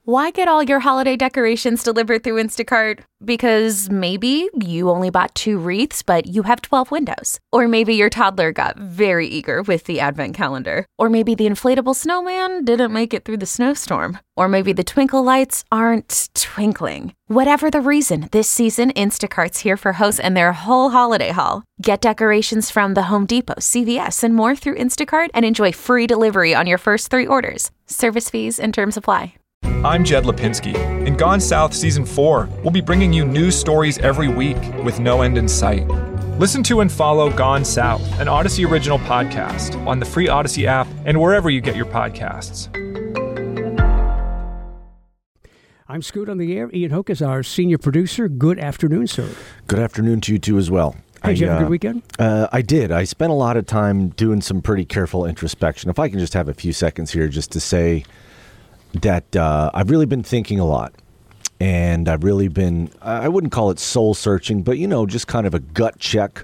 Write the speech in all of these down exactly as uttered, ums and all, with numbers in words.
Why get all your holiday decorations delivered through Instacart? Because maybe you only bought two wreaths, but you have twelve windows. Or maybe your toddler got very eager with the advent calendar. Or maybe the inflatable snowman didn't make it through the snowstorm. Or maybe the twinkle lights aren't twinkling. Whatever the reason, this season, Instacart's here for hosts and their whole holiday haul. Get decorations from the Home Depot, C V S, and more through Instacart and enjoy free delivery on your first three orders. Service fees and terms apply. I'm Jed Lipinski. In Gone South Season four, we'll be bringing you news stories every week with no end in sight. Listen to and follow Gone South, an Odyssey original podcast, on the free Odyssey app and wherever you get your podcasts. I'm Scoot on the air. Ian Hoke is our senior producer. Good afternoon, sir. Good afternoon to you, too, as well. Hey, did you have I, a good weekend? Uh, I did. I spent a lot of time doing some pretty careful introspection. If I can just have a few seconds here just to say that uh, I've really been thinking a lot. And I've really been, I wouldn't call it soul searching, but, you know, just kind of a gut check.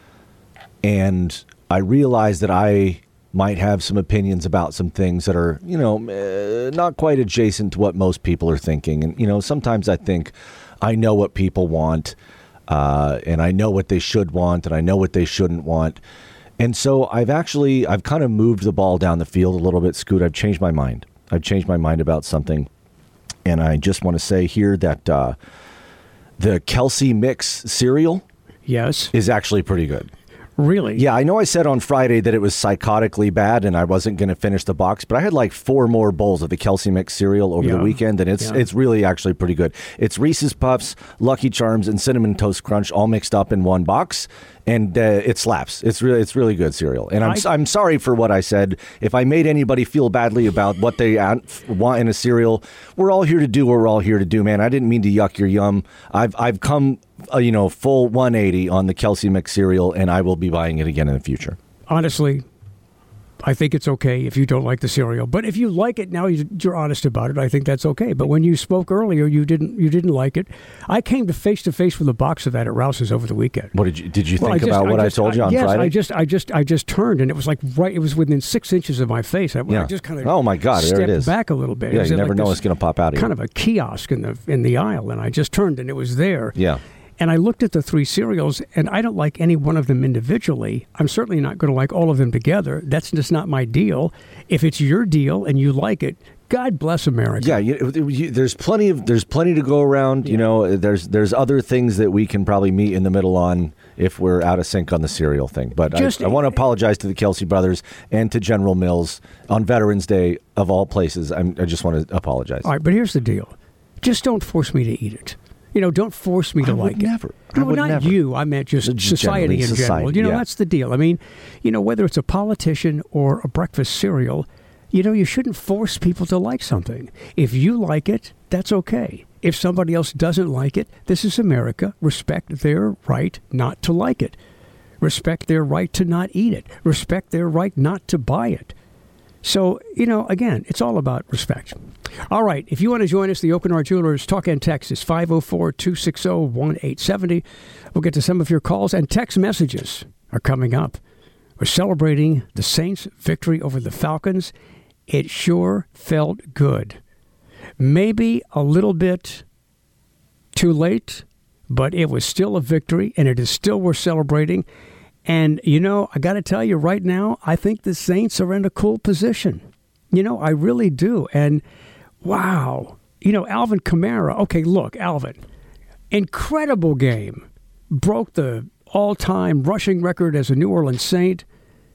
And I realized that I might have some opinions about some things that are, you know, uh, not quite adjacent to what most people are thinking. And, you know, sometimes I think I know what people want, uh, and I know what they should want, and I know what they shouldn't want. And so I've actually, I've kind of moved the ball down the field a little bit, Scoot. I've changed my mind. I've changed my mind about something. And I just want to say here that uh, the Kelsey Mix cereal yes. is actually pretty good. Really? Yeah, I know I said on Friday that it was psychotically bad and I wasn't going to finish the box, but I had like four more bowls of the Kelsey Mix cereal over yeah. the weekend, and it's yeah. it's really actually pretty good. It's Reese's Puffs, Lucky Charms, and Cinnamon Toast Crunch all mixed up in one box, and uh, it slaps. It's really it's really good cereal. And I'm I, I'm sorry for what I said. If I made anybody feel badly about what they want in a cereal, we're all here to do what we're all here to do, man. I didn't mean to yuck your yum. I've I've come uh, you know full one eighty on the Kelsey Mix cereal, and I will be buying it again in the future. Honestly, I think it's okay if you don't like the cereal, but if you like it now, you're honest about it. I think that's okay. But when you spoke earlier, you didn't you didn't like it. I came to face to face with a box of that at Rouse's over the weekend. What did you did you well, think I just, about what I, I, just, told you on I, yes, Friday? I just I just I just turned, and it was like right. It was within six inches of my face. I, yeah. I just kind of oh my god, stepped there it is. back a little bit. Yeah, you never like know what's going to pop out of kind you. of a kiosk in the in the aisle, and I just turned, and it was there. Yeah. And I looked at the three cereals, and I don't like any one of them individually. I'm certainly not going to like all of them together. That's just not my deal. If it's your deal and you like it, God bless America. Yeah, you, you, there's plenty of there's plenty to go around. Yeah. You know, there's there's other things that we can probably meet in the middle on if we're out of sync on the cereal thing. But just, I, I want to apologize to the Kelsey brothers and to General Mills on Veterans Day of all places. I'm, I just want to apologize. All right, but here's the deal: just don't force me to eat it. You know, don't force me to I like would it. Never. I no, would not never. you. I meant just Just society in society, general. You know, yeah. that's the deal. I mean, you know, whether it's a politician or a breakfast cereal, you know, you shouldn't force people to like something. If you like it, that's okay. If somebody else doesn't like it, this is America. Respect their right not to like it. Respect their right to not eat it. Respect their right not to buy it. So, you know, again, it's all about respect. All right. If you want to join us, the Oakenard Jewelers Talk and Text is five oh four, two six oh, one eight seven oh. We'll get to some of your calls, and text messages are coming up. We're celebrating the Saints' victory over the Falcons. It sure felt good. Maybe a little bit too late, but it was still a victory, and it is still worth celebrating. And, you know, I got to tell you right now, I think the Saints are in a cool position. You know, I really do. And, wow, you know, Alvin Kamara. Okay, look, Alvin, incredible game. Broke the all-time rushing record as a New Orleans Saint,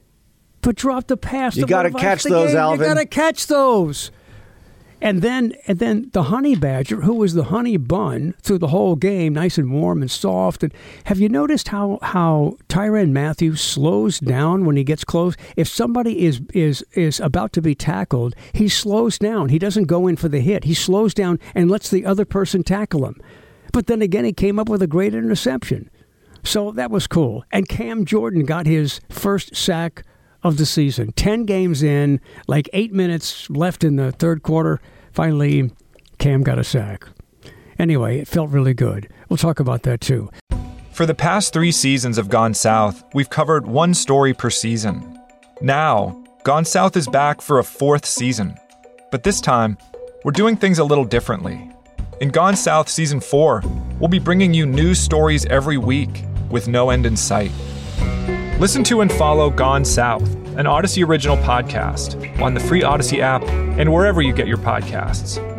but dropped the pass. You got to catch those, game. Alvin. You got to catch those. And then and then the honey badger, who was the honey bun through the whole game, nice and warm and soft. And have you noticed how how Tyrann Mathieu slows down when he gets close? If somebody is is is about to be tackled, he slows down. He doesn't go in for the hit. He slows down and lets the other person tackle him. But then again, he came up with a great interception. So that was cool. And Cam Jordan got his first sack of the season. Ten games in, like eight minutes left in the third quarter. Finally, Cam got a sack. Anyway, it felt really good. We'll talk about that too. For the past three seasons of Gone South, we've covered one story per season. Now, Gone South is back for a fourth season. But this time, we're doing things a little differently. In Gone South Season four, we'll be bringing you news stories every week with no end in sight. Listen to and follow Gone South, an Odyssey original podcast, on the free Odyssey app and wherever you get your podcasts.